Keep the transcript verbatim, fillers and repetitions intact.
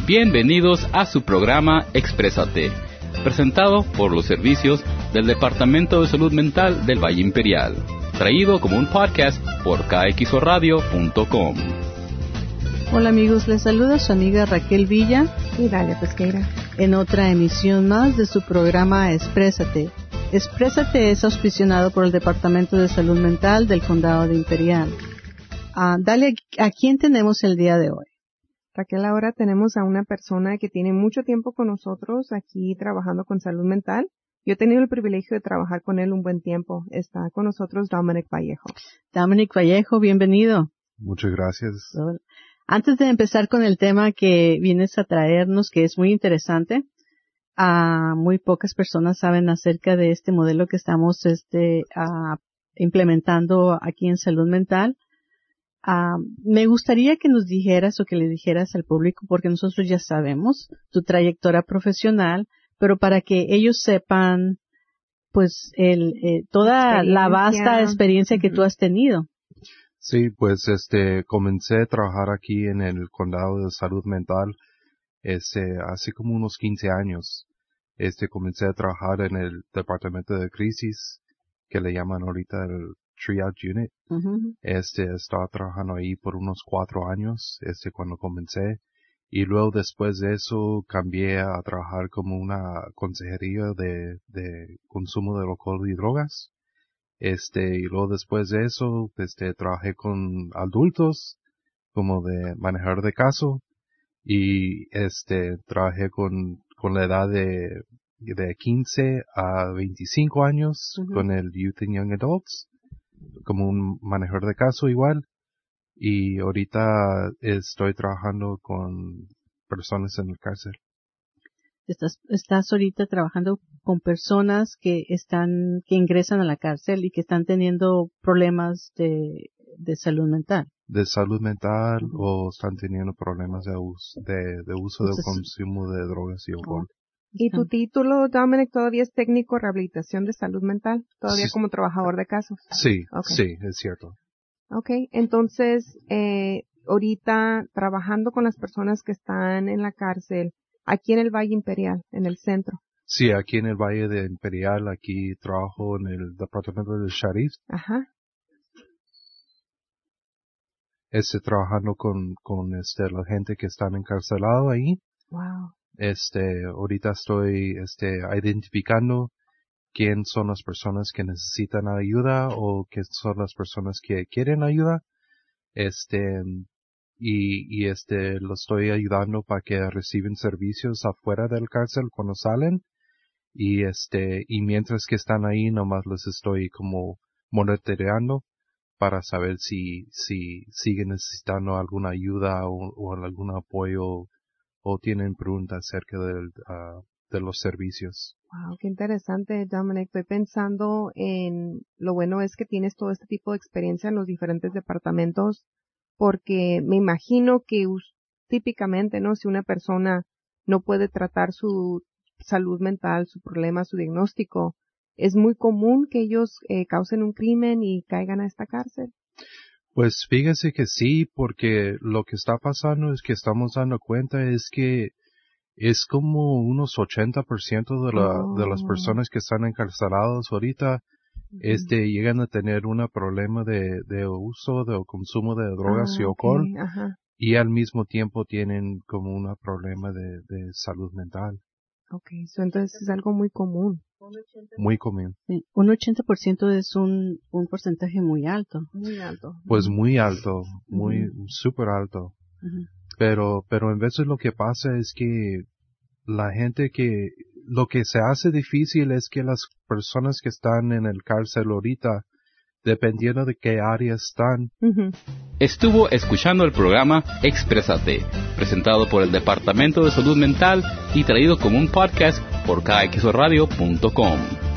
Bienvenidos a su programa Exprésate, presentado por los servicios del Departamento de Salud Mental del Valle Imperial, traído como un podcast por K X O radio punto com. Hola amigos, les saluda su amiga Raquel Villa y Dalia Pesqueira en otra emisión más de su programa Exprésate. Exprésate es auspiciado por el Departamento de Salud Mental del Condado de Imperial. Uh, Dalia, ¿a quién tenemos el día de hoy? Raquel, ahora tenemos a una persona que tiene mucho tiempo con nosotros aquí trabajando con salud mental. Yo he tenido el privilegio de trabajar con él un buen tiempo. Está con nosotros Dominic Vallejo. Dominic Vallejo, bienvenido. Muchas gracias. Antes de empezar con el tema que vienes a traernos, que es muy interesante, uh, muy pocas personas saben acerca de este modelo que estamos este, uh, implementando aquí en salud mental. Uh, me gustaría que nos dijeras o que le dijeras al público, porque nosotros ya sabemos tu trayectoria profesional, pero para que ellos sepan, pues, el, eh, toda la vasta experiencia que uh-huh. tú has tenido. Sí, pues, este, comencé a trabajar aquí en el Condado de Salud Mental, este, hace como unos quince años. Este, comencé a trabajar en el Departamento de Crisis, que le llaman ahorita el Triage Unit. Uh-huh. Este, estaba trabajando ahí por unos cuatro años, este, cuando comencé. Y luego después de eso cambié a trabajar como una consejería de, de consumo de alcohol y drogas. Este, y luego después de eso, este, trabajé con adultos, como de manejar de caso. Y, este, trabajé con, con la edad de, de quince a veinticinco años, uh-huh. con el Youth and Young Adults, como un manejador de caso igual, y ahorita estoy trabajando con personas en la cárcel. Estás, estás ahorita trabajando con personas que están, que ingresan a la cárcel y que están teniendo problemas de, de salud mental. De salud mental, uh-huh. o están teniendo problemas de uso, de, de uso Entonces, de consumo de drogas y alcohol. Oh. ¿Y tu título, Dominic, todavía es técnico de rehabilitación de salud mental? ¿Todavía sí. como trabajador de casos? Sí, okay. sí, es cierto. Okay, entonces, eh, ahorita trabajando con las personas que están en la cárcel, aquí en el Valle Imperial, en el centro. Sí, aquí en el Valle de Imperial, aquí trabajo en el departamento del sheriff. Ajá. Este, trabajando con, con este, la gente que están encarcelado ahí. Wow. Este, ahorita estoy, este, identificando quién son las personas que necesitan ayuda o quién son las personas que quieren ayuda. Este, y, y este, lo estoy ayudando para que reciben servicios afuera del cárcel cuando salen. Y este, y mientras que están ahí, nomás les estoy como monitoreando para saber si, si siguen necesitando alguna ayuda o, o algún apoyo o tienen preguntas acerca del, uh, de los servicios. Wow, qué interesante, Dominic. Estoy pensando en lo bueno es que tienes todo este tipo de experiencia en los diferentes departamentos, porque me imagino que us, típicamente, ¿no? Si una persona no puede tratar su salud mental, su problema, su diagnóstico, es muy común que ellos eh, causen un crimen y caigan a esta cárcel. Pues fíjese que sí, porque lo que está pasando es que estamos dando cuenta es que es como unos ochenta por ciento de, la, oh. de las personas que están encarceladas ahorita uh-huh. este, llegan a tener un problema de, de uso, de consumo de drogas ah, y alcohol okay. Ajá. y al mismo tiempo tienen como un problema de, de salud mental. Okay, so entonces es algo muy común. Muy común. Sí, un ochenta por ciento es un, un porcentaje muy alto. Muy alto. Pues muy alto, muy, uh-huh. súper alto. Uh-huh. Pero, pero en veces lo que pasa es que la gente que, lo que se hace difícil es que las personas que están en el cárcel ahorita, dependiendo de qué área están. Uh-huh. Estuvo escuchando el programa Exprésate, presentado por el Departamento de Salud Mental y traído como un podcast por K X O radio punto com.